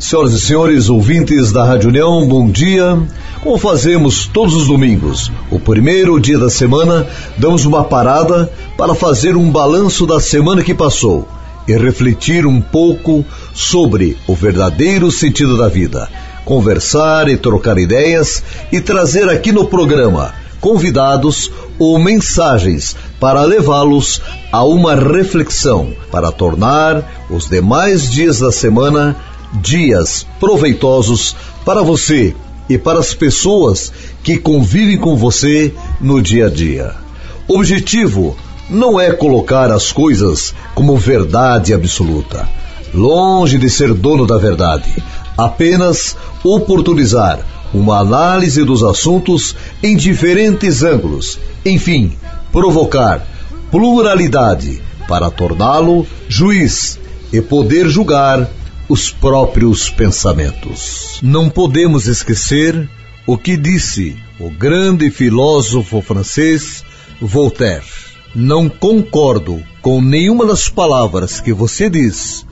Senhoras e senhores ouvintes da Rádio União, bom dia. Como fazemos todos os domingos, o primeiro dia da semana, damos uma parada para fazer um balanço da semana que passou e refletir um pouco sobre o verdadeiro sentido da vida, conversar e trocar ideias e trazer aqui no programa convidados ou mensagens para levá-los a uma reflexão, para tornar os demais dias da semana dias proveitosos para você e para as pessoas que convivem com você no dia a dia. O objetivo não é colocar as coisas como verdade absoluta, longe de ser dono da verdade, apenas oportunizar uma análise dos assuntos em diferentes ângulos, enfim, provocar pluralidade para torná-lo juiz e poder julgar os próprios pensamentos. Não podemos esquecer o que disse o grande filósofo francês Voltaire. Não concordo com nenhuma das palavras que você diz,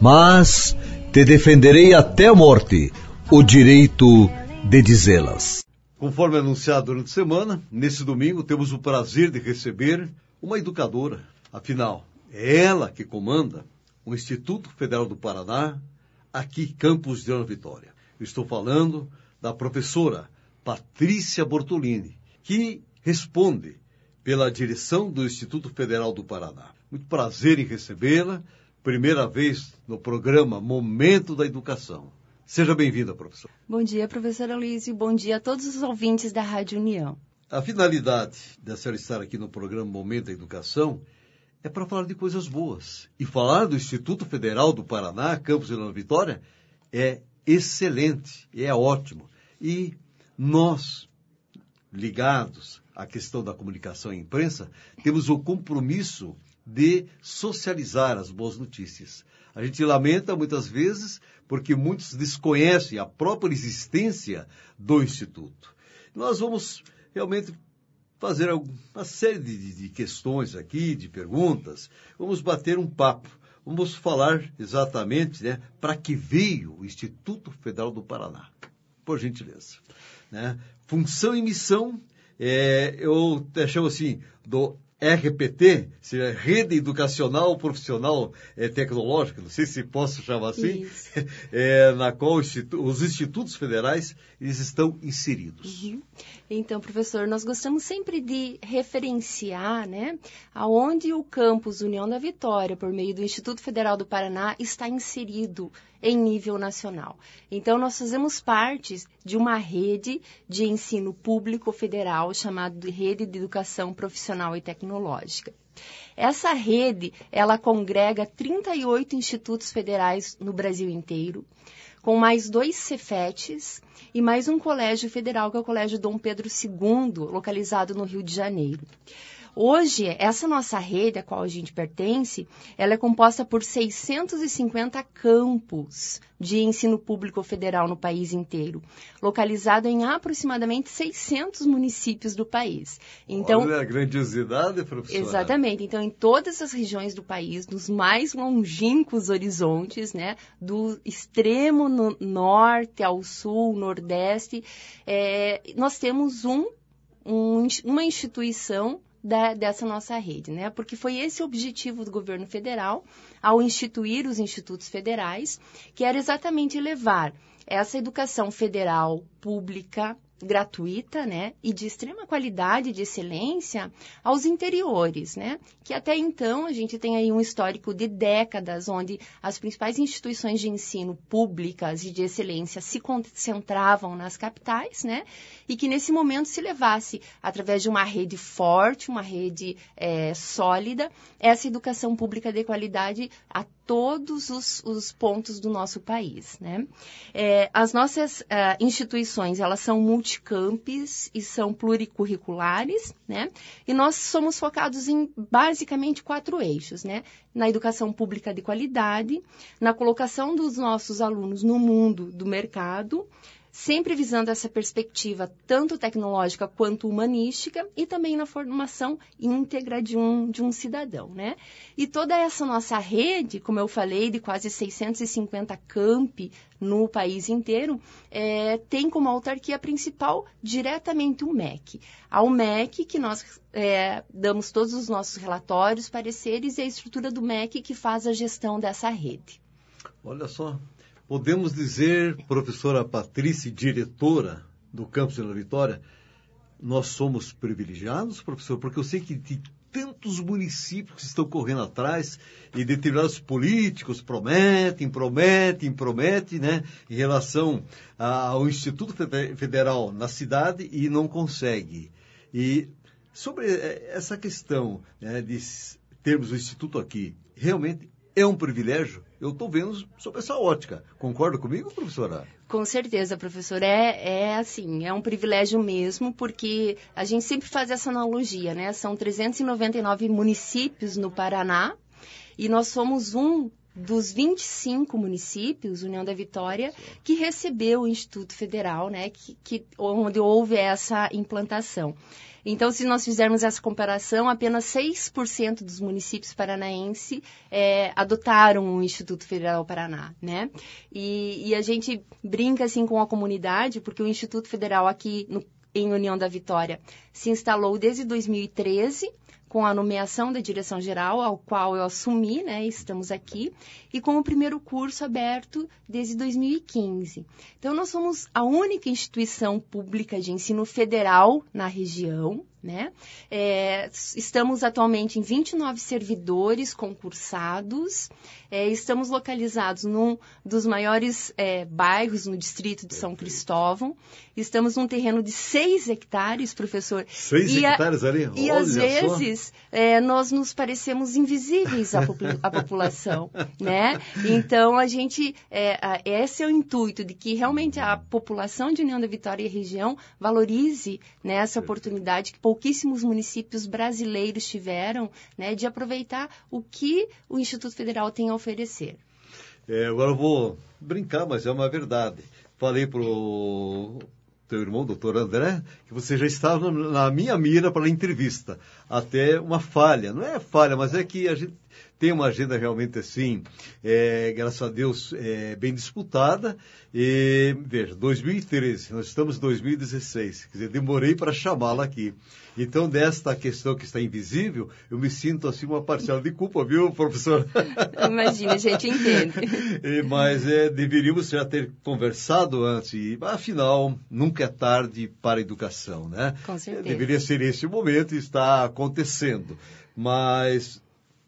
mas te defenderei até a morte o direito de dizê-las. Conforme anunciado durante a semana, nesse domingo temos o prazer de receber uma educadora. Afinal, é ela que comanda o Instituto Federal do Paraná, aqui Campus de Ana Vitória. Eu estou falando da professora Patrícia Bortolini, que responde pela direção do Instituto Federal do Paraná. Muito prazer em recebê-la, primeira vez no programa Momento da Educação. Seja bem-vinda, professora. Bom dia, professora Luiz, e bom dia a todos os ouvintes da Rádio União. A finalidade da senhora estar aqui no programa Momento da Educação é para falar de coisas boas. E falar do Instituto Federal do Paraná, Campus de Ana Vitória, é excelente, é ótimo. E nós, ligados à questão da comunicação e imprensa, temos o compromisso de socializar as boas notícias. A gente lamenta muitas vezes porque muitos desconhecem a própria existência do Instituto. Nós vamos realmente fazer uma série de questões aqui, de perguntas. Vamos bater um papo. Vamos falar exatamente, para que veio o Instituto Federal do Paraná. Por gentileza. Função e missão, eu chamo assim, do RPT, seja Rede Educacional Profissional Tecnológica, não sei se posso chamar assim, na qual os institutos federais eles estão inseridos. Uhum. Então, professor, nós gostamos sempre de referenciar, aonde o campus União da Vitória, por meio do Instituto Federal do Paraná, está inserido em nível nacional. Então, nós fazemos parte de uma rede de ensino público federal chamada de Rede de Educação Profissional e Tecnológica. Essa rede, ela congrega 38 institutos federais no Brasil inteiro, com mais 2 Cefetes e mais um colégio federal, que é o Colégio Dom Pedro II, localizado no Rio de Janeiro. Hoje, essa nossa rede, a qual a gente pertence, ela é composta por 650 campos de ensino público federal no país inteiro, localizado em aproximadamente 600 municípios do país. Então, olha a grandiosidade, professora. Exatamente. Então, em todas as regiões do país, nos mais longínquos horizontes, do extremo norte ao sul, nordeste, nós temos uma instituição dessa nossa rede, porque foi esse o objetivo do governo federal ao instituir os institutos federais, que era exatamente levar essa educação federal pública, gratuita, e de extrema qualidade, de excelência, aos interiores, que até então a gente tem aí um histórico de décadas, onde as principais instituições de ensino públicas e de excelência se concentravam nas capitais, e que nesse momento se levasse, através de uma rede forte, uma rede sólida, essa educação pública de qualidade a todos os pontos do nosso país, As nossas instituições, elas são multicampes e são pluricurriculares, E nós somos focados em basicamente 4 eixos, Na educação pública de qualidade, na colocação dos nossos alunos no mundo do mercado, sempre visando essa perspectiva tanto tecnológica quanto humanística e também na formação íntegra de um cidadão, né? E toda essa nossa rede, como eu falei, de quase 650 campi no país inteiro, tem como autarquia principal diretamente o MEC. Ao MEC que nós damos todos os nossos relatórios, pareceres e a estrutura do MEC que faz a gestão dessa rede. Olha só, podemos dizer, professora Patrícia, diretora do campus de União da Vitória, nós somos privilegiados, professor, porque eu sei que de tantos municípios que estão correndo atrás e determinados políticos prometem, né, em relação ao Instituto Federal na cidade e não consegue. E sobre essa questão, né, de termos o Instituto aqui, realmente é um privilégio? Eu estou vendo sob essa ótica. Concorda comigo, professora? Com certeza, professor. É um privilégio mesmo, porque a gente sempre faz essa analogia, né? São 399 municípios no Paraná e nós somos um dos 25 municípios, União da Vitória, que recebeu o Instituto Federal, né? Onde houve essa implantação. Então, se nós fizermos essa comparação, apenas 6% dos municípios paranaenses adotaram o Instituto Federal Paraná, né? E a gente brinca assim com a comunidade, porque o Instituto Federal aqui em União da Vitória se instalou desde 2013, com a nomeação da direção-geral, ao qual eu assumi, né, estamos aqui, e com o primeiro curso aberto desde 2015. Então, nós somos a única instituição pública de ensino federal na região, né? Estamos atualmente em 29 servidores concursados, estamos localizados num dos maiores bairros no distrito de São Cristóvão, estamos num terreno de 6 hectares, professor. 6 hectares ali? E às vezes nós nos parecemos invisíveis à população, né? Então a gente, esse é o intuito de que realmente a população de União da Vitória e região valorize, né, essa oportunidade que pouquíssimos municípios brasileiros tiveram, né, de aproveitar o que o Instituto Federal tem a oferecer. Agora eu vou brincar, mas é uma verdade. Falei para o teu irmão, doutor André, que você já estava na minha mira para a entrevista. Até uma falha. Não é falha, mas é que a gente tem uma agenda realmente assim, graças a Deus, bem disputada. E, veja, 2013, nós estamos em 2016, quer dizer, demorei para chamá-la aqui. Então, desta questão que está invisível, eu me sinto assim uma parcela de culpa, viu, professor? Imagina, a gente entende. Mas deveríamos já ter conversado antes, e afinal, nunca é tarde para a educação, né? Com certeza. Deveria ser esse o momento e está acontecendo. Mas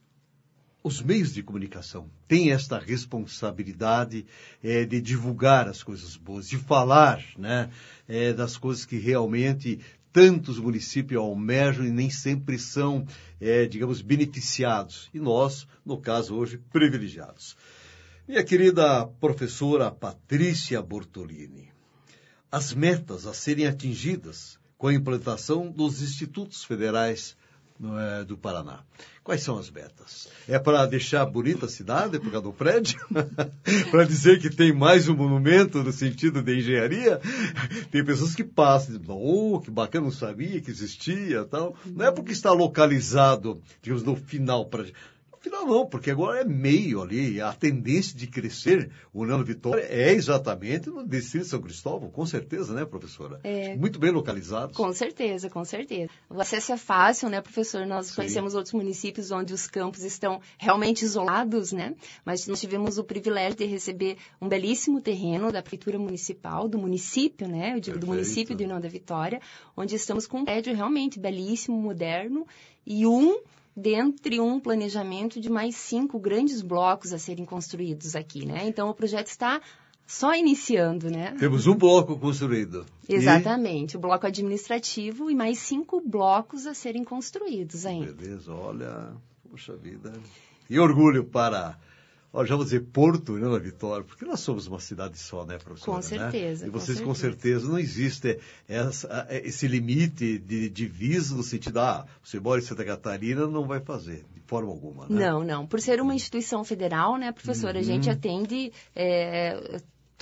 os meios de comunicação têm esta responsabilidade de divulgar as coisas boas, de falar, né, das coisas que realmente tantos municípios almejam e nem sempre são, digamos, beneficiados. E nós, no caso hoje, privilegiados. Minha querida professora Patrícia Bortolini, as metas a serem atingidas com a implantação dos institutos federais do Paraná. Quais são as metas? É para deixar bonita a cidade por causa do prédio? Para dizer que tem mais um monumento no sentido de engenharia? Tem pessoas que passam e dizem, que bacana, não sabia que existia, tal. Não é porque está localizado, digamos, no final para... Afinal, não, porque agora é meio ali, a tendência de crescer o União da Vitória é exatamente no distrito de São Cristóvão, com certeza, né, professora? Muito bem localizados. Com certeza, com certeza. O acesso é fácil, né, professor? Nós conhecemos outros municípios onde os campos estão realmente isolados, né? Mas nós tivemos o privilégio de receber um belíssimo terreno da Prefeitura Municipal, do município, né? Eu digo do município de União da Vitória, onde estamos com um prédio realmente belíssimo, moderno e dentre um planejamento de mais 5 grandes blocos a serem construídos aqui, né? Então, o projeto está só iniciando, né? Temos um bloco construído. Exatamente, o bloco administrativo e mais 5 blocos a serem construídos ainda. Beleza, olha, poxa vida. E orgulho para... já vou dizer Porto, União da Vitória, porque nós somos uma cidade só, né, professora? Com certeza. Né? E vocês, com certeza, não existe esse limite de divisa no sentido, você mora em Santa Catarina, não vai fazer, de forma alguma, né? Não. Por ser uma instituição federal, né, professora, a gente atende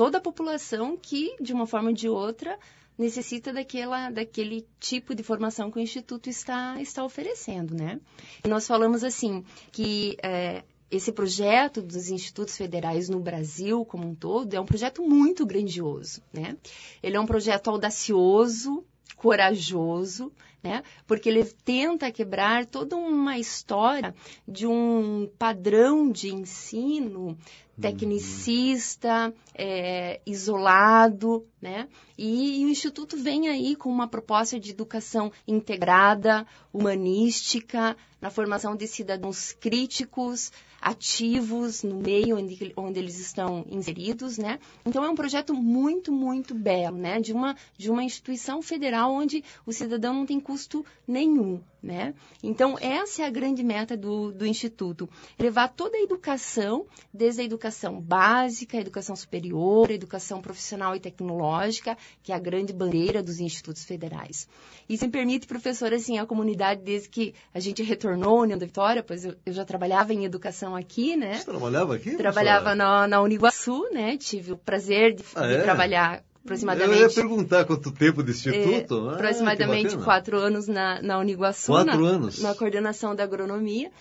toda a população que, de uma forma ou de outra, necessita daquele tipo de formação que o Instituto está oferecendo, né? E nós falamos assim, que esse projeto dos institutos federais no Brasil como um todo é um projeto muito grandioso, né? Ele é um projeto audacioso, corajoso, né? Porque ele tenta quebrar toda uma história de um padrão de ensino tecnicista, isolado, né? E o Instituto vem aí com uma proposta de educação integrada, humanística, na formação de cidadãos críticos, ativos no meio onde eles estão inseridos, né? Então, é um projeto muito, muito belo, né? De uma instituição federal onde o cidadão não tem custo nenhum, né? Então, essa é a grande meta do Instituto. Levar toda a educação, desde a educação básica, a educação superior, a educação profissional e tecnológica, que é a grande bandeira dos institutos federais. E se me permite, professor, assim, a comunidade, desde que a gente retornou à União da Vitória, pois eu já trabalhava em educação aqui, né? Você trabalhava aqui? Trabalhava na Uniguaçu, né? Tive o prazer de trabalhar aproximadamente... Eu ia perguntar quanto tempo de instituto. Aproximadamente 4 anos na Uniguaçu. 4 anos? Na coordenação da agronomia.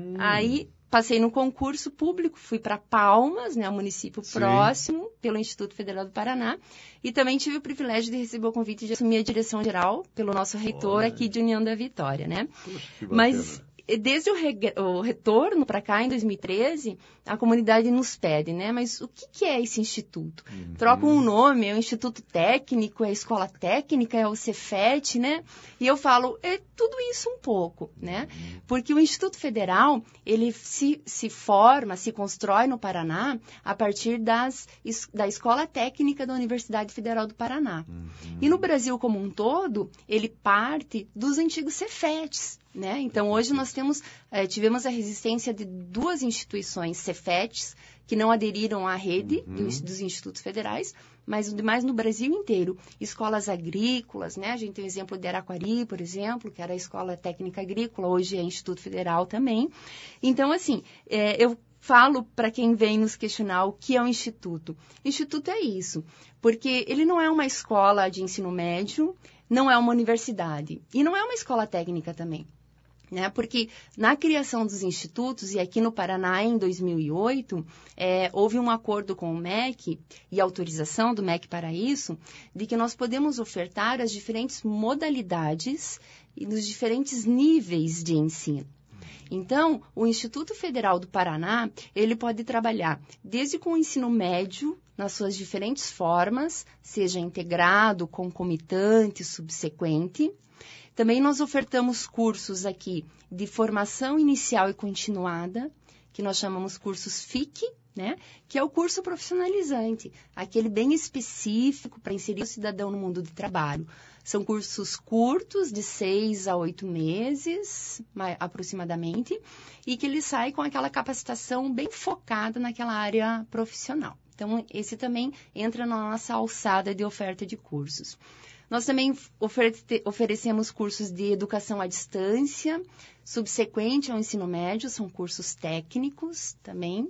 Aí passei no concurso público, fui para Palmas, né, um município próximo, pelo Instituto Federal do Paraná. E também tive o privilégio de receber o convite de assumir a direção geral pelo nosso reitor aqui de União da Vitória, né? Poxa, que Mas desde o retorno para cá, em 2013, a comunidade nos pede, né? Mas o que é esse instituto? Trocam um nome, é o Instituto Técnico, é a Escola Técnica, é o Cefet, né? E eu falo, é tudo isso um pouco, né? Porque o Instituto Federal, ele se forma, se constrói no Paraná a partir da Escola Técnica da Universidade Federal do Paraná. E no Brasil como um todo, ele parte dos antigos Cefets, né? Então, hoje nós tivemos a resistência de 2 instituições Cefets, que não aderiram à rede dos institutos federais, mas demais no Brasil inteiro. Escolas agrícolas, né? A gente tem o exemplo de Araquari, por exemplo, que era a Escola Técnica Agrícola, hoje é Instituto Federal também. Então, assim, eu falo para quem vem nos questionar o que é um instituto. Instituto é isso, porque ele não é uma escola de ensino médio, não é uma universidade e não é uma escola técnica também. Né? Porque na criação dos institutos, e aqui no Paraná em 2008, houve um acordo com o MEC e autorização do MEC para isso, de que nós podemos ofertar as diferentes modalidades e nos diferentes níveis de ensino. Então, o Instituto Federal do Paraná, ele pode trabalhar desde com o ensino médio, nas suas diferentes formas, seja integrado, concomitante, subsequente. Também nós ofertamos cursos aqui de formação inicial e continuada, que nós chamamos cursos FIC, né? Que é o curso profissionalizante, aquele bem específico para inserir o cidadão no mundo de trabalho. São cursos curtos, de 6 a 8 meses, aproximadamente, e que ele sai com aquela capacitação bem focada naquela área profissional. Então, esse também entra na nossa alçada de oferta de cursos. Nós também oferecemos cursos de educação à distância, subsequente ao ensino médio, são cursos técnicos também.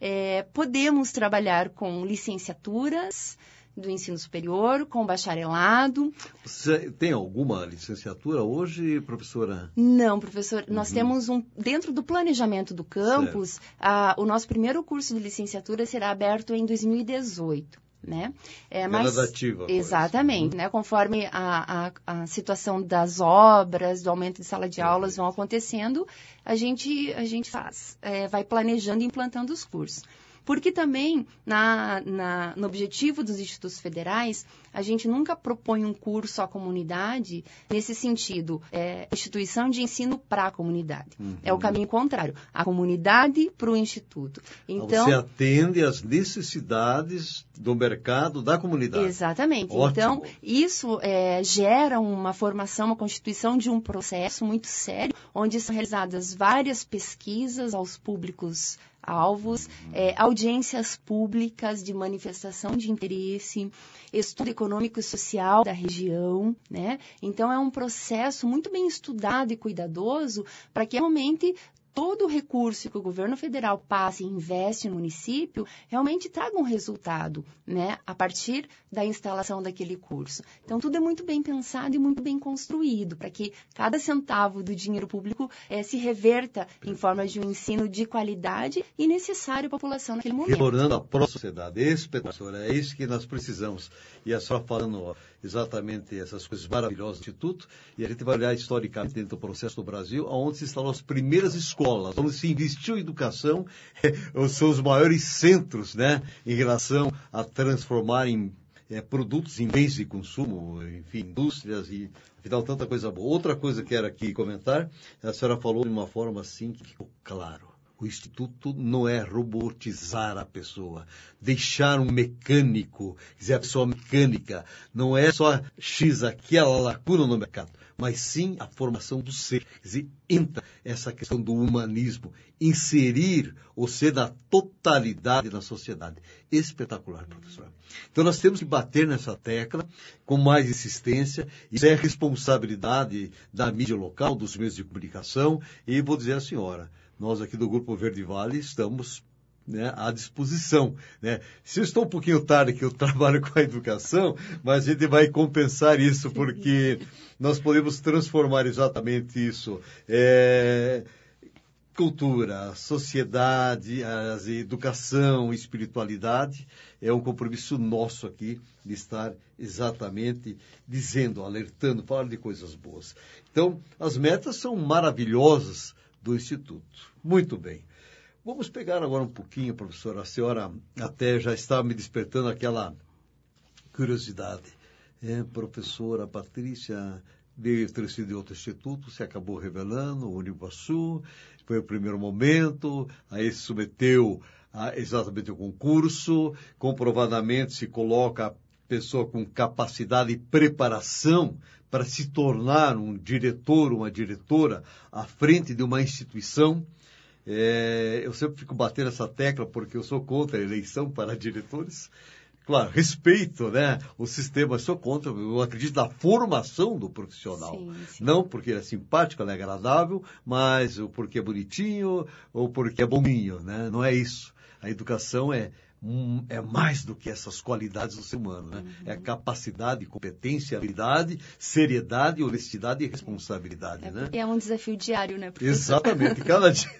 Podemos trabalhar com licenciaturas do ensino superior, com bacharelado. Você tem alguma licenciatura hoje, professora? Não, professor. Nós temos dentro do planejamento do campus, o nosso primeiro curso de licenciatura será aberto em 2018. Né? Gradativa. Exatamente, né? Conforme a situação das obras, do aumento de sala de aulas vão acontecendo, a gente vai planejando e implantando os cursos. Porque também, no objetivo dos institutos federais, a gente nunca propõe um curso à comunidade nesse sentido, instituição de ensino para a comunidade. É o caminho contrário, a comunidade para o instituto. Então, você atende às necessidades do mercado, da comunidade. Exatamente. Ótimo. Então, isso gera uma formação, uma constituição de um processo muito sério, onde são realizadas várias pesquisas aos públicos alvos, audiências públicas de manifestação de interesse, estudo econômico e social da região, né? Então, é um processo muito bem estudado e cuidadoso para que realmente todo o recurso que o governo federal passa e investe no município realmente traga um resultado, né, a partir da instalação daquele curso. Então, tudo é muito bem pensado e muito bem construído para que cada centavo do dinheiro público se reverta em forma de um ensino de qualidade e necessário à população naquele momento. Retornando à pró-sociedade, professora, é isso que nós precisamos. E a senhora falando exatamente essas coisas maravilhosas do Instituto, e a gente vai olhar historicamente dentro do processo do Brasil, onde se instalou as primeiras escolas, onde se investiu em educação, são os maiores centros, né, em relação a transformar em produtos em bens de consumo, enfim, indústrias e, afinal, tanta coisa boa. Outra coisa que quero aqui comentar, a senhora falou de uma forma assim que ficou claro. O Instituto não é robotizar a pessoa, deixar um mecânico, quer dizer, a pessoa mecânica, não é só X aquela lacuna no mercado, mas sim a formação do ser. Quer dizer, entra essa questão do humanismo, inserir o ser na totalidade na sociedade. Espetacular, professor. Então nós temos que bater nessa tecla com mais insistência, isso é responsabilidade da mídia local, dos meios de comunicação, e vou dizer à senhora, nós aqui do Grupo Verde Vale estamos, né, à disposição. Né? Se eu estou um pouquinho tarde que eu trabalho com a educação, mas a gente vai compensar isso, porque nós podemos transformar exatamente isso. Cultura, sociedade, educação, espiritualidade, é um compromisso nosso aqui de estar exatamente dizendo, alertando, falando de coisas boas. Então, as metas são maravilhosas do Instituto. Muito bem. Vamos pegar agora um pouquinho, professora. A senhora até já está me despertando aquela curiosidade. Professora Patrícia veio ter sido de outro instituto, se acabou revelando, o Uniguaçu, foi o primeiro momento, aí se submeteu exatamente ao concurso, comprovadamente se coloca a pessoa com capacidade e preparação para se tornar um diretor, uma diretora à frente de uma instituição. Eu sempre fico batendo essa tecla porque eu sou contra a eleição para diretores. Claro, respeito, né, o sistema, sou contra, eu acredito na formação do profissional. Sim, sim. Não porque ele é simpático, ele é agradável, mas porque é bonitinho ou porque é boninho, né? Não é isso. A educação é mais do que essas qualidades do ser humano, né? É capacidade, competência, habilidade, seriedade, honestidade e responsabilidade, né? É um desafio diário, né, professor? Exatamente. Cada dia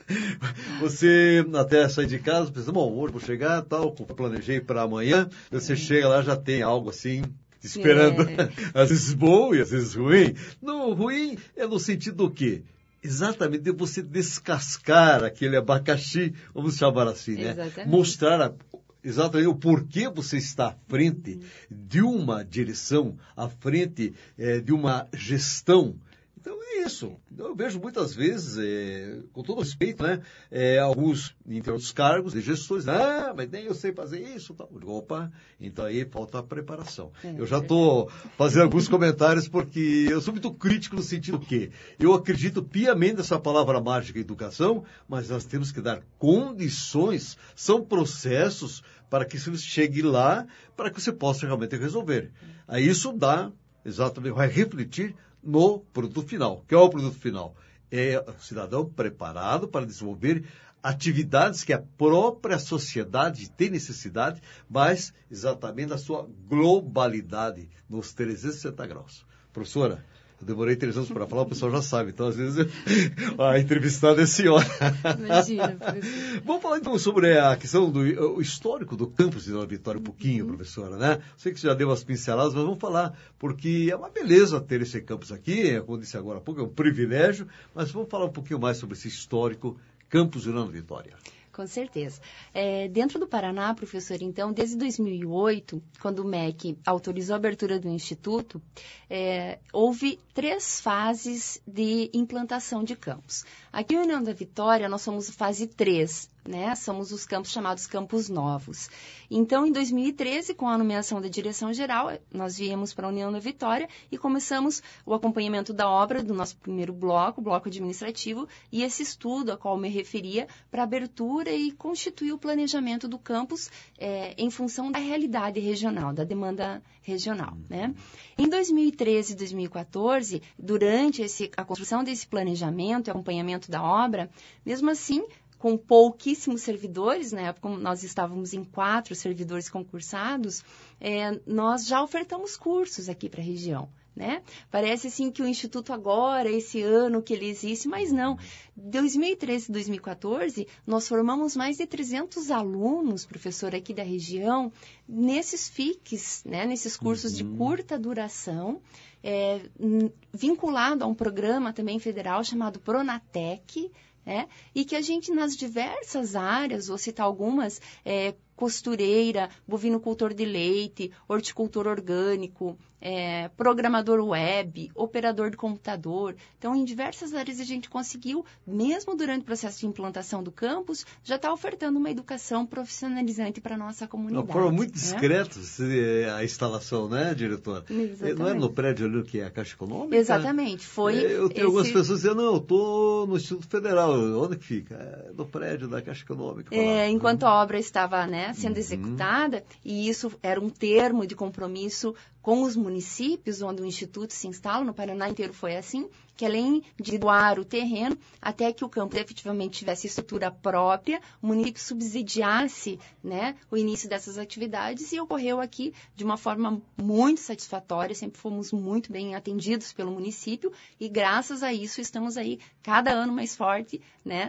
você até sair de casa, pensa, bom, hoje vou chegar, tal, planejei para amanhã, você chega lá, já tem algo assim te esperando. Às vezes bom e às vezes ruim. No ruim é no sentido do quê? Exatamente, de você descascar aquele abacaxi, vamos chamar assim, né? Exatamente. Mostrar exatamente o porquê você está à frente de uma direção, à frente de uma gestão. Então é isso. Eu vejo muitas vezes, com todo respeito, né, alguns em outros cargos de gestores, mas nem eu sei fazer isso. Tal. Opa, então aí falta a preparação. Eu já estou fazendo alguns comentários porque eu sou muito crítico no sentido que eu acredito piamente nessa palavra mágica educação, mas nós temos que dar condições, são processos para que você chegue lá, para que você possa realmente resolver. Aí isso dá, exatamente, vai refletir no produto final. Que é o produto final? É o cidadão preparado para desenvolver atividades que a própria sociedade tem necessidade, mas exatamente na sua globalidade, nos 360 graus. Professora, eu demorei 3 anos para falar, o pessoal já sabe, então às vezes a entrevistada é senhora. Imagina, professor. Vamos falar então sobre a questão do histórico do campus de Vila Vitória um pouquinho, professora, né? Sei que você já deu umas pinceladas, mas vamos falar, porque é uma beleza ter esse campus aqui, como eu disse agora há pouco, é um privilégio, mas vamos falar um pouquinho mais sobre esse histórico campus de Vila Vitória. Com certeza. Dentro do Paraná, professor, então, desde 2008, quando o MEC autorizou a abertura do Instituto, houve 3 fases de implantação de campus. Aqui em União da Vitória, nós somos fase 3, né? Somos os campos chamados campos novos. Então, em 2013, com a nomeação da direção-geral, nós viemos para a União da Vitória e começamos o acompanhamento da obra do nosso primeiro bloco, o bloco administrativo, e esse estudo a qual me referia para abertura e constituir o planejamento do campus em função da realidade regional, da demanda regional, né? Em 2013 e 2014, durante a construção desse planejamento e acompanhamento da obra, mesmo assim, com pouquíssimos servidores, na época nós estávamos em 4 servidores concursados, nós já ofertamos cursos aqui para a região, né? Parece assim que o Instituto agora, esse ano que ele existe, mas não. 2013 e 2014, nós formamos mais de 300 alunos, professor, aqui da região, nesses FICs, né? Nesses cursos de curta duração, vinculado a um programa também federal chamado Pronatec, e que a gente, nas diversas áreas, vou citar algumas, costureira, bovinocultor de leite, horticultor orgânico, programador web, operador de computador. Então, em diversas áreas a gente conseguiu, mesmo durante o processo de implantação do campus, já está ofertando uma educação profissionalizante para a nossa comunidade. Uma forma muito discreta a instalação, né, diretora? Exatamente. Não é no prédio ali que é a Caixa Econômica? Exatamente. Eu tenho algumas pessoas dizendo, não, eu estou no Instituto Federal. Onde que fica? No prédio da Caixa Econômica. Enquanto a obra estava, sendo executada, e isso era um termo de compromisso com os municípios onde o Instituto se instala, no Paraná inteiro foi assim, que além de doar o terreno, até que o campus efetivamente tivesse estrutura própria, o município subsidiasse, o início dessas atividades, e ocorreu aqui de uma forma muito satisfatória, sempre fomos muito bem atendidos pelo município, e graças a isso estamos aí cada ano mais forte,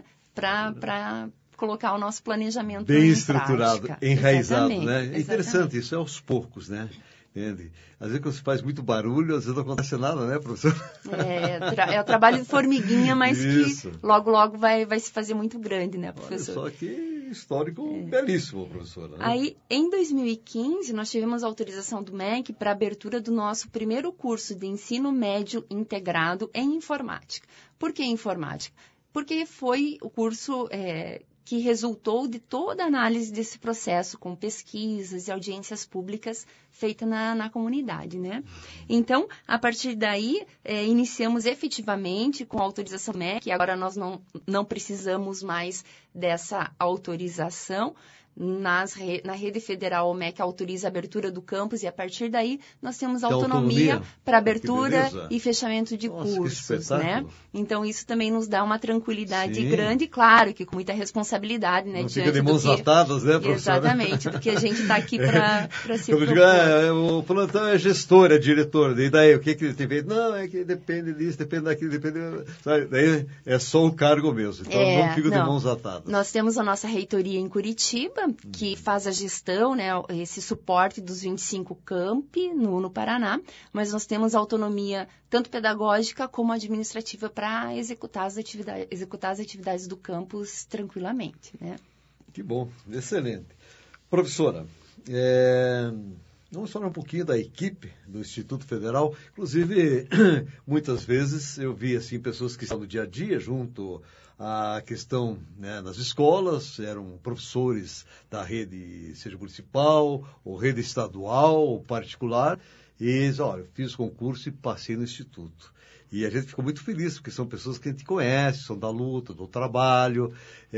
para colocar o nosso planejamento bem em estruturado, prática. enraizado, Exatamente. É interessante, isso é aos poucos, né? Entende? Às vezes quando se faz muito barulho, às vezes não acontece nada, né, professor? É o trabalho de formiguinha, mas isso. que logo vai se fazer muito grande, né, professor? Olha só que histórico belíssimo, professora. Né? Aí, em 2015, nós tivemos a autorização do MEC para a abertura do nosso primeiro curso de ensino médio integrado em informática. Por que informática? Porque foi o curso que resultou de toda a análise desse processo, com pesquisas e audiências públicas feitas na comunidade, né? Então, a partir daí, iniciamos efetivamente com a autorização MEC, e agora nós não precisamos mais dessa autorização. Na rede federal, o MEC autoriza a abertura do campus, e a partir daí nós temos autonomia para abertura e fechamento de cursos, né? Então, isso também nos dá uma tranquilidade grande, claro, que com muita responsabilidade, né? Não fica de mãos atadas, né, professora? Exatamente, porque a gente está aqui para se propor. O plantão é gestor, é diretor, e daí o que ele tem feito? Não, é que depende disso, depende daquilo, depende... Sabe? Daí é só o cargo mesmo, então não fica de mãos atadas. Nós temos a nossa reitoria em Curitiba, que faz a gestão, esse suporte dos 25 campi no Paraná, mas nós temos autonomia tanto pedagógica como administrativa para executar as atividades do campus tranquilamente, né? Que bom, excelente. Professora, vamos falar um pouquinho da equipe do Instituto Federal. Inclusive, muitas vezes eu vi assim, pessoas que estão no dia a dia junto à questão nas escolas, eram professores da rede, seja municipal, ou rede estadual, ou particular, e dizem, olha, eu fiz concurso e passei no Instituto. E a gente ficou muito feliz, porque são pessoas que a gente conhece, são da luta, do trabalho,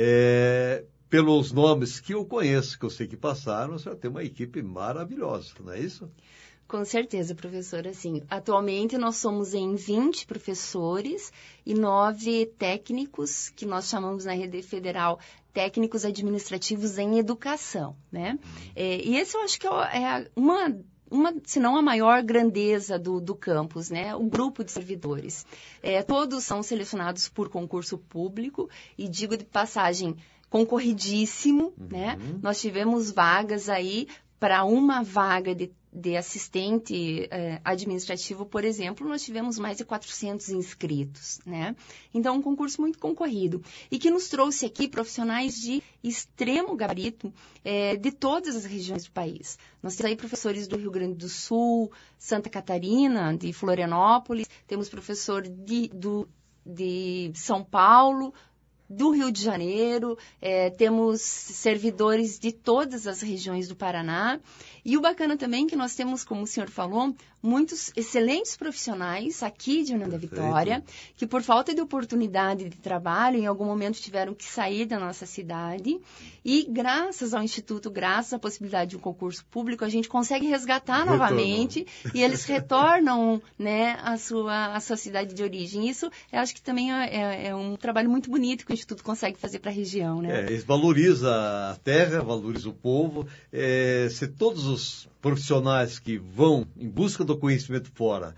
pelos nomes que eu conheço, que eu sei que passaram, você tem uma equipe maravilhosa, não é isso? Com certeza, professora. Assim, atualmente nós somos em 20 professores e 9 técnicos, que nós chamamos na rede federal técnicos administrativos em educação, né? E esse eu acho que é se não a maior grandeza do campus, né? O grupo de servidores. Todos são selecionados por concurso público e, digo de passagem, concorridíssimo, né? Nós tivemos vagas aí para uma vaga de assistente administrativo, por exemplo, nós tivemos mais de 400 inscritos, né? Então, um concurso muito concorrido e que nos trouxe aqui profissionais de extremo gabarito de todas as regiões do país. Nós temos aí professores do Rio Grande do Sul, Santa Catarina, de Florianópolis, temos professor de São Paulo, do Rio de Janeiro, temos servidores de todas as regiões do Paraná. E o bacana também que nós temos, como o senhor falou, muitos excelentes profissionais aqui de União da Vitória, que por falta de oportunidade de trabalho, em algum momento tiveram que sair da nossa cidade. E graças ao Instituto, graças à possibilidade de um concurso público, a gente consegue resgatar novamente e eles retornam, né, à sua cidade de origem. Isso, eu acho que também é um trabalho muito bonito que o Instituto consegue fazer para a região, né? Eles valorizam a terra, valorizam o povo. Se todos os profissionais que vão em busca do conhecimento fora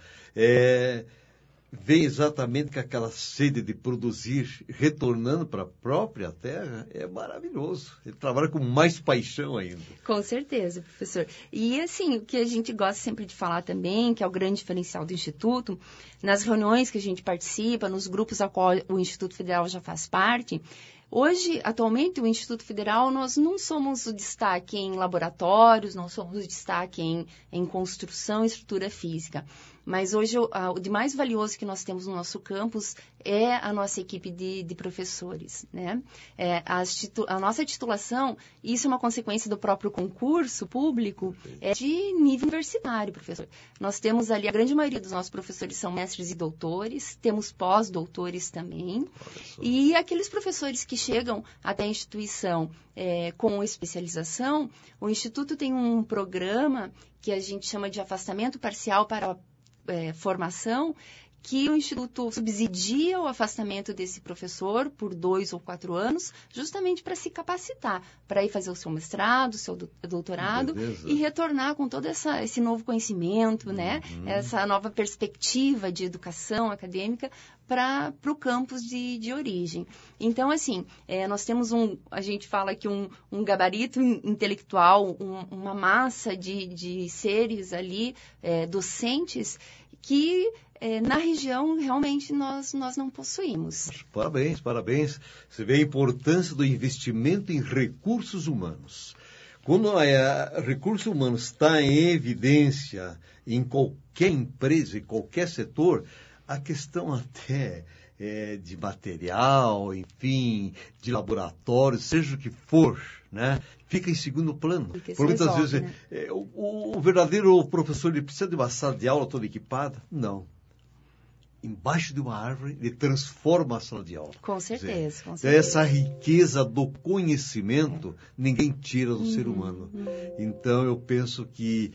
vem exatamente com aquela sede de produzir, retornando para a própria terra, é maravilhoso. Ele trabalha com mais paixão ainda. Com certeza, professor. E, assim, o que a gente gosta sempre de falar também, que é o grande diferencial do Instituto, nas reuniões que a gente participa, nos grupos a qual o Instituto Federal já faz parte, hoje, atualmente, o Instituto Federal, nós não somos o destaque em laboratórios, não somos o destaque em construção e estrutura física. Mas hoje, o de mais valioso que nós temos no nosso campus é a nossa equipe de professores, né? A nossa titulação, isso é uma consequência do próprio concurso público, de nível universitário, professor. Nós temos ali, a grande maioria dos nossos professores são mestres e doutores, temos pós-doutores também. E aqueles professores que chegam até a instituição com especialização, o Instituto tem um programa que a gente chama de afastamento parcial para formação, que o Instituto subsidia o afastamento desse professor por 2 ou 4 anos, justamente para se capacitar, para ir fazer o seu mestrado, o seu doutorado, e retornar com todo esse novo conhecimento, né? Essa nova perspectiva de educação acadêmica para o campus de origem. Então, assim, nós temos a gente fala que um gabarito intelectual, uma massa de seres ali, docentes, que na região realmente nós não possuímos. Parabéns, parabéns. Você vê a importância do investimento em recursos humanos. Quando recursos humanos está em evidência em qualquer empresa, em qualquer setor, a questão até de material, enfim, de laboratório, seja o que for, né, fica em segundo plano. Por muitas vezes, né? O verdadeiro professor, ele precisa de uma sala de aula toda equipada? Não. Embaixo de uma árvore, ele transforma a sala de aula. Com certeza, com certeza. Essa riqueza do conhecimento, ninguém tira do ser humano. Então, eu penso que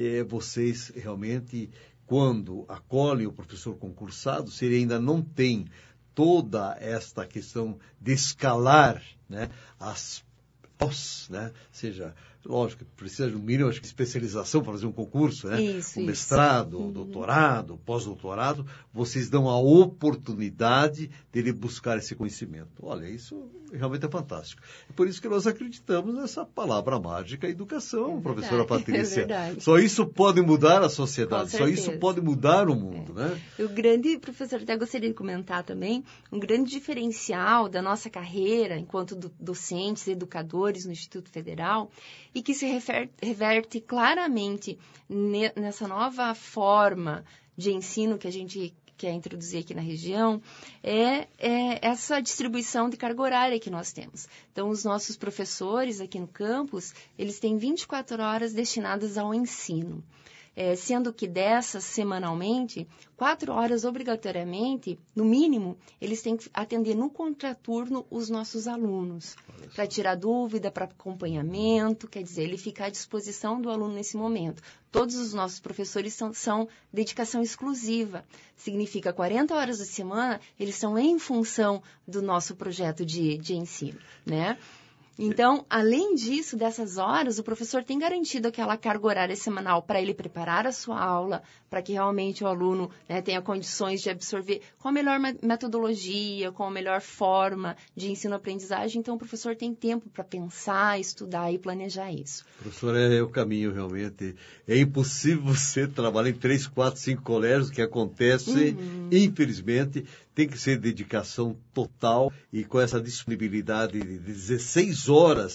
vocês realmente, quando acolhem o professor concursado, se ele ainda não tem toda esta questão de escalar, né, as pós, né, seja, lógico, precisa de um mínimo de especialização para fazer um concurso, né? O mestrado, o doutorado, o pós-doutorado, vocês dão a oportunidade dele buscar esse conhecimento. Olha, isso realmente é fantástico. É por isso que nós acreditamos nessa palavra mágica, educação, professora Patrícia. Só isso pode mudar a sociedade, só isso pode mudar o mundo, né? O grande, professor, até gostaria de comentar também, um grande diferencial da nossa carreira enquanto docentes e educadores no Instituto Federal, e que se reverte claramente nessa nova forma de ensino que a gente quer introduzir aqui na região, é essa distribuição de carga horária que nós temos. Então, os nossos professores aqui no campus, eles têm 24 horas destinadas ao ensino. Sendo que dessas, semanalmente, 4 horas obrigatoriamente, no mínimo, eles têm que atender no contraturno os nossos alunos, para tirar dúvida, para acompanhamento, quer dizer, ele fica à disposição do aluno nesse momento. Todos os nossos professores são dedicação exclusiva, significa 40 horas da semana, eles são em função do nosso projeto de ensino, né? Então, além disso, dessas horas, o professor tem garantido aquela carga horária semanal para ele preparar a sua aula, para que realmente o aluno, né, tenha condições de absorver com a melhor metodologia, com a melhor forma de ensino-aprendizagem. Então, o professor tem tempo para pensar, estudar e planejar isso. Professor, é o caminho realmente. É impossível você trabalhar em 3, 4, 5 colégios, que acontece, infelizmente. Tem que ser dedicação total e com essa disponibilidade de 16 horas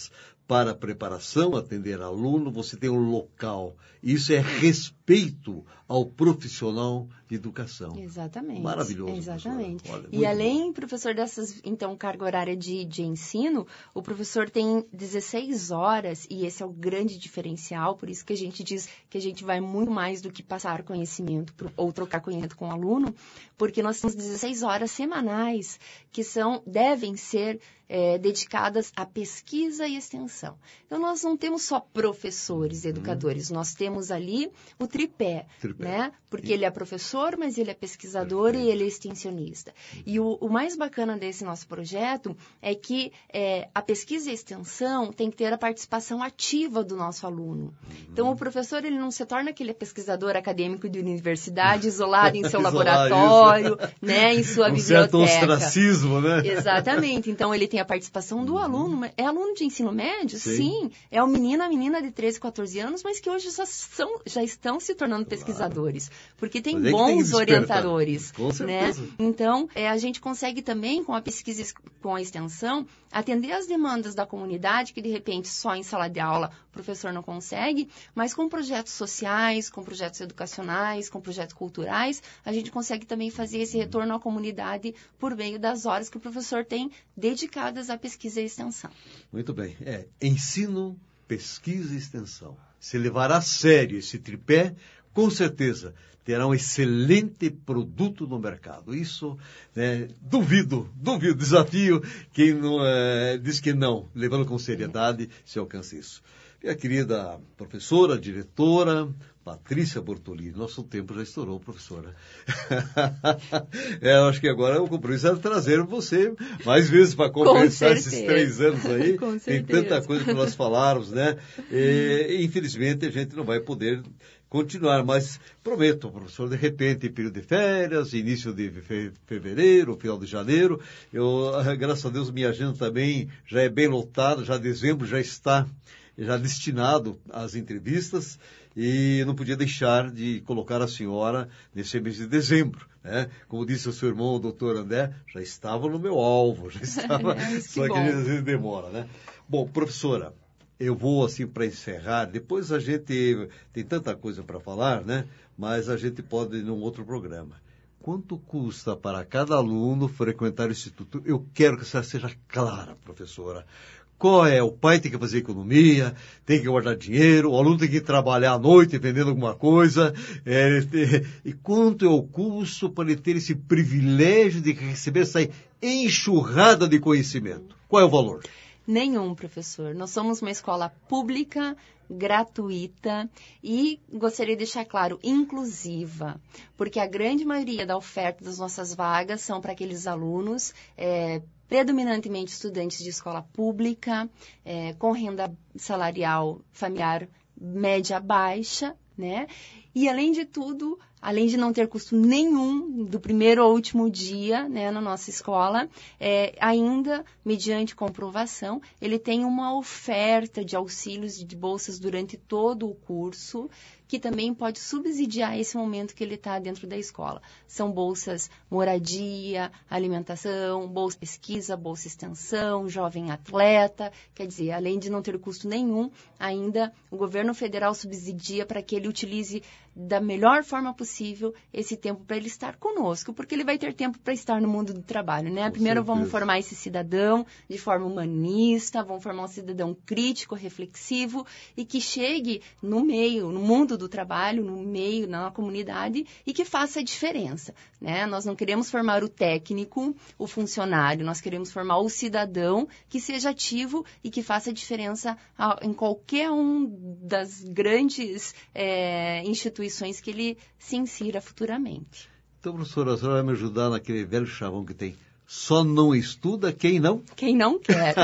para a preparação, atender aluno, você tem um local. Isso é respeito ao profissional de educação. Exatamente. Maravilhoso. Exatamente. Olha, e além, professor, dessas, então, carga horária de ensino, o professor tem 16 horas, e esse é o grande diferencial, por isso que a gente diz que a gente vai muito mais do que passar conhecimento ou trocar conhecimento com o aluno, porque nós temos 16 horas semanais que devem ser dedicadas à pesquisa e extensão. Então, nós não temos só professores e educadores, nós temos ali o tripé, né? Porque ele é professor, mas ele é pesquisador e ele é extensionista. E o mais bacana desse nosso projeto é que a pesquisa e a extensão tem que ter a participação ativa do nosso aluno. Então, o professor ele não se torna aquele pesquisador acadêmico de universidade isolado em seu laboratório, né? Em sua biblioteca. Um certo ostracismo, né? Exatamente. Então, ele tem a participação do aluno. É aluno de ensino médio? Sim. É o menino, a menina de 13, 14 anos, mas que hoje já estão se tornando pesquisadores. Porque tem bons orientadores. Com certeza. Né? Então, a gente consegue também, com a pesquisa e com a extensão, atender as demandas da comunidade, que de repente só em sala de aula o professor não consegue, mas com projetos sociais, com projetos educacionais, com projetos culturais, a gente consegue também fazer esse retorno à comunidade por meio das horas que o professor tem dedicadas à pesquisa e extensão. Muito bem. Ensino, pesquisa e extensão. Se levar a sério esse tripé, com certeza terá um excelente produto no mercado. Isso, duvido, desafio quem não, diz que não, levando com seriedade, se alcança isso. Minha querida professora, diretora, Patrícia Bortolini, nosso tempo já estourou, professora. Eu acho que agora o compromisso é trazer você mais vezes para compensar esses 3 anos aí. Com tem tanta coisa que nós falarmos, né? E, infelizmente, a gente não vai poder continuar, mas prometo, professor, de repente, período de férias, início de fevereiro, final de janeiro, graças a Deus, minha agenda também já é bem lotada, já dezembro já está destinado às entrevistas, e não podia deixar de colocar a senhora nesse mês de dezembro, né? Como disse o seu irmão, o doutor André, já estava no meu alvo, já estava, só que às vezes demora, né? Bom, professora, eu vou, assim, para encerrar, depois a gente tem tanta coisa para falar, né? Mas a gente pode ir num outro programa. Quanto custa para cada aluno frequentar o Instituto? Eu quero que a senhora seja clara, professora. Qual é? O pai tem que fazer economia, tem que guardar dinheiro, o aluno tem que trabalhar à noite vendendo alguma coisa. E quanto é o custo para ele ter esse privilégio de receber essa enxurrada de conhecimento? Qual é o valor? Nenhum, professor. Nós somos uma escola pública, gratuita e, gostaria de deixar claro, inclusiva, porque a grande maioria da oferta das nossas vagas são para aqueles alunos predominantemente estudantes de escola pública, com renda salarial familiar média baixa, né? E, além de tudo, além de não ter custo nenhum do primeiro ao último dia, né, na nossa escola, ainda, mediante comprovação, ele tem uma oferta de auxílios e de bolsas durante todo o curso, que também pode subsidiar esse momento que ele está dentro da escola. São bolsas moradia, alimentação, bolsa pesquisa, bolsa extensão, jovem atleta. Quer dizer, além de não ter custo nenhum, ainda o governo federal subsidia para que ele utilize da melhor forma possível esse tempo para ele estar conosco, porque ele vai ter tempo para estar no mundo do trabalho, né? Primeiro vamos formar esse cidadão de forma humanista, vamos formar um cidadão crítico, reflexivo e que chegue no meio, no mundo do trabalho, no meio, na comunidade e que faça a diferença, né? Nós não queremos formar o técnico, o funcionário, nós queremos formar o cidadão que seja ativo e que faça a diferença em qualquer um das grandes instituições que ele se insira futuramente. Então, professora, a senhora vai me ajudar naquele velho chavão que tem: só não estuda quem não? Quem não quer.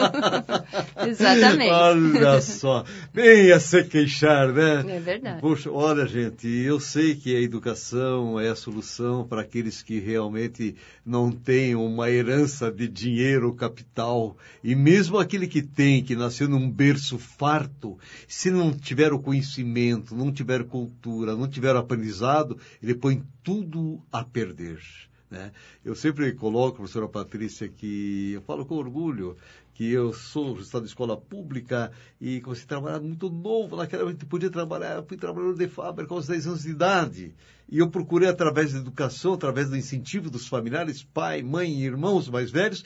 Exatamente. Olha só, venha se queixar, né? É verdade. Poxa, olha, gente, eu sei que a educação é a solução para aqueles que realmente não têm uma herança de dinheiro, capital, e mesmo aquele que tem, que nasceu num berço farto, se não tiver o conhecimento, não tiver cultura, não tiver aprendizado, ele põe tudo a perder. né? Eu sempre coloco, professora Patrícia, que eu falo com orgulho que eu sou resultado de escola pública e comecei a trabalhar muito novo. Naquela época eu podia trabalhar, eu fui trabalhador de fábrica aos 10 anos de idade. E eu procurei, através da educação, através do incentivo dos familiares, pai, mãe, irmãos mais velhos,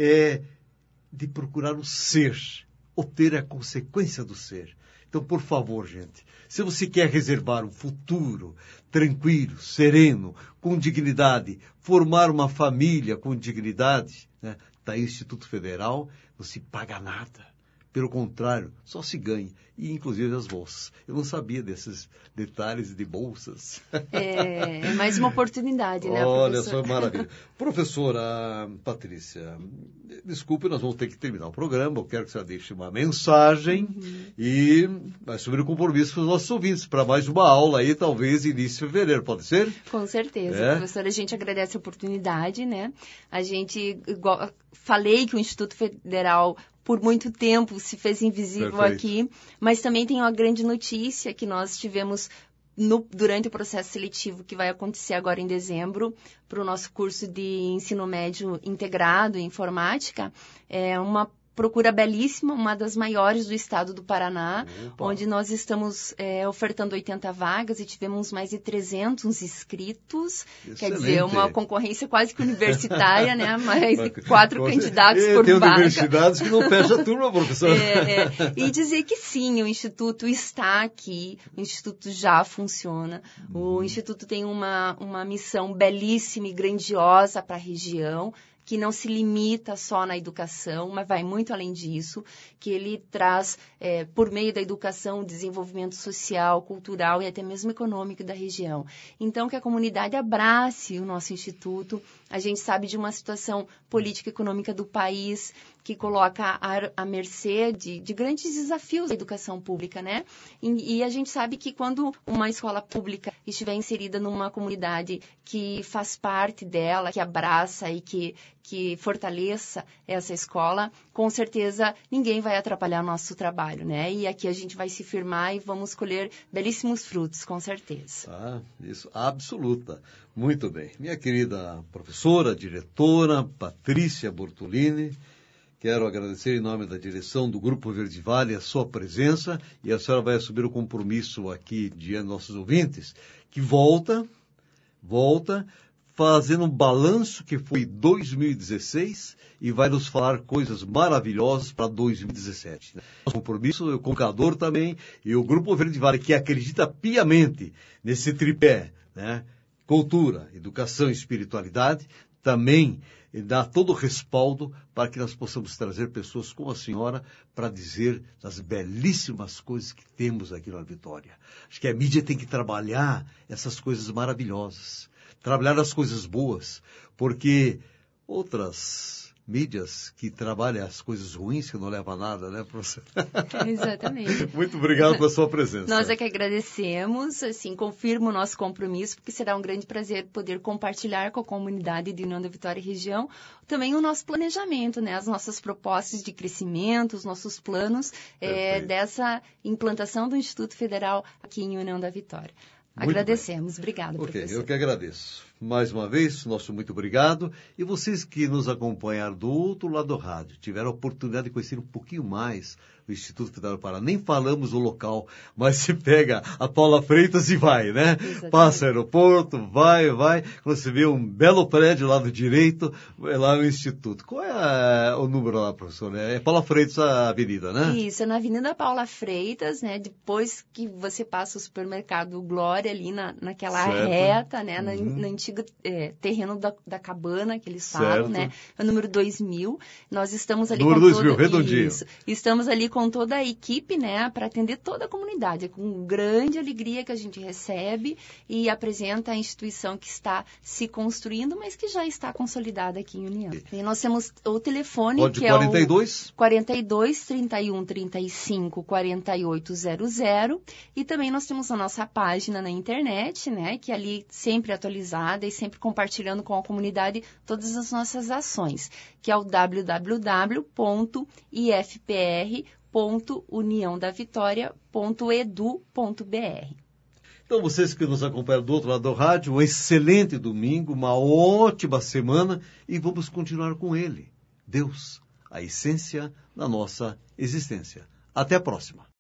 de procurar o ser, obter a consequência do ser. Então, por favor, gente, se você quer reservar um futuro tranquilo, sereno, com dignidade, formar uma família com dignidade, né, está aí o Instituto Federal, não se paga nada. Pelo contrário, só se ganha. E, inclusive, as bolsas. Eu não sabia desses detalhes de bolsas. É mais uma oportunidade, né, Olha professor? só, maravilha. Professora Patrícia, desculpe, nós vamos ter que terminar o programa. Eu quero que você deixe uma mensagem e assumir o compromisso com os nossos ouvintes para mais uma aula aí, talvez, início de fevereiro. Pode ser? Com certeza, professora. A gente agradece a oportunidade, né? A gente, igual, falei que o Instituto Federal por muito tempo se fez invisível aqui, mas também tem uma grande notícia que nós tivemos durante o processo seletivo que vai acontecer agora em dezembro para o nosso curso de ensino médio integrado em informática. É uma procura belíssima, uma das maiores do estado do Paraná, onde nós estamos ofertando 80 vagas e tivemos mais de 300 inscritos. Excelente. Quer dizer, uma concorrência quase que universitária, né? Mais de 4 candidatos por tem vaga. Tem universidades que não fecham a turma, professor. E dizer que sim, o Instituto está aqui, o Instituto já funciona. O Instituto tem uma missão belíssima e grandiosa para a região, que não se limita só na educação, mas vai muito além disso, que ele traz, por meio da educação, o desenvolvimento social, cultural e até mesmo econômico da região. Então, que a comunidade abrace o nosso instituto. A gente sabe de uma situação política e econômica do país que coloca à mercê de grandes desafios da educação pública, né? E a gente sabe que quando uma escola pública estiver inserida numa comunidade que faz parte dela, que abraça e que fortaleça essa escola, com certeza ninguém vai atrapalhar o nosso trabalho, né? E aqui a gente vai se firmar e vamos colher belíssimos frutos, com certeza. Isso, absoluta. Muito bem. Minha querida professora, diretora, Patrícia Bortolini, quero agradecer em nome da direção do Grupo Verde Vale a sua presença e a senhora vai assumir o compromisso aqui diante dos nossos ouvintes, que volta fazendo um balanço que foi 2016 e vai nos falar coisas maravilhosas para 2017. O compromisso, o Concador também e o Grupo Verde Vale, que acredita piamente nesse tripé, né? Cultura, educação e espiritualidade, também dá todo o respaldo para que nós possamos trazer pessoas como a senhora para dizer das belíssimas coisas que temos aqui na Vitória. Acho que a mídia tem que trabalhar essas coisas maravilhosas, trabalhar as coisas boas, porque outras mídias que trabalham as coisas ruins, que não levam a nada, né, professor? Exatamente. Muito obrigado pela sua presença. Nós é que agradecemos, assim, confirmo o nosso compromisso, porque será um grande prazer poder compartilhar com a comunidade de União da Vitória e região também o nosso planejamento, né, as nossas propostas de crescimento, os nossos planos dessa implantação do Instituto Federal aqui em União da Vitória. Muito Agradecemos. Bem. Obrigada, professor. Eu que agradeço. Mais uma vez, nosso muito obrigado. E vocês que nos acompanharam do outro lado do rádio, tiveram a oportunidade de conhecer um pouquinho mais o Instituto Federal do Paraná. Nem falamos o local, mas se pega a Paula Freitas e vai, né? Exatamente. Passa aeroporto, vai. Quando você vê um belo prédio lá do direito, é lá no Instituto. Qual é o número lá, professor? É Paula Freitas a avenida, né? Isso, é na Avenida Paula Freitas, né? Depois que você passa o supermercado Glória ali naquela reta, né? Na antiga terreno da cabana, que eles falam, né? É o número 2000. Nós estamos ali número 2000, redondinho. Isso. Estamos ali com toda a equipe, né? Para atender toda a comunidade. É com grande alegria que a gente recebe e apresenta a instituição que está se construindo, mas que já está consolidada aqui em União. E nós temos o telefone, Pode que 42? É o 42 31 35 4800, e também nós temos a nossa página na internet, né? Que ali sempre atualizada e sempre compartilhando com a comunidade todas as nossas ações, que é o www.ifpr.uniãodavitoria.edu.br. Então, vocês que nos acompanham do outro lado do rádio, um excelente domingo, uma ótima semana e vamos continuar com Ele, Deus, a essência da nossa existência. Até a próxima.